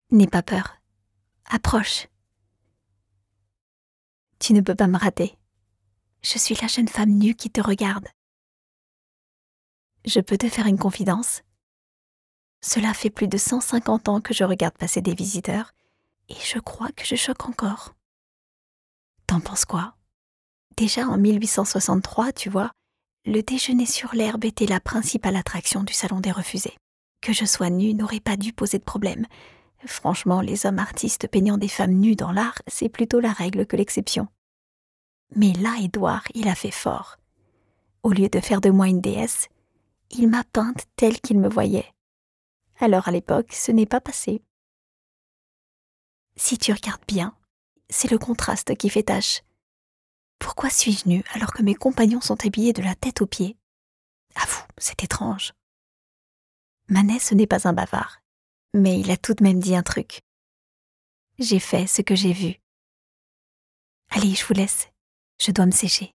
N'aie pas peur. Approche. Tu ne peux pas me rater. Je suis la jeune femme nue qui te regarde. Je peux te faire une confidence? Cela fait plus de 150 ans que je regarde passer des visiteurs et je crois que je choque encore. T'en penses quoi? Déjà en 1863, tu vois, le déjeuner sur l'herbe était la principale attraction du salon des refusés. Que je sois nue n'aurait pas dû poser de problème. Franchement, les hommes artistes peignant des femmes nues dans l'art, c'est plutôt la règle que l'exception. Mais là, Édouard, il a fait fort. Au lieu de faire de moi une déesse, il m'a peinte telle qu'il me voyait. Alors à l'époque, ce n'est pas passé. Si tu regardes bien, c'est le contraste qui fait tache. Pourquoi suis-je nue alors que mes compagnons sont habillés de la tête aux pieds? Avoue, c'est étrange. Manet, ce n'est pas un bavard, mais il a tout de même dit un truc. J'ai fait ce que j'ai vu. Allez, je vous laisse. Je dois me sécher.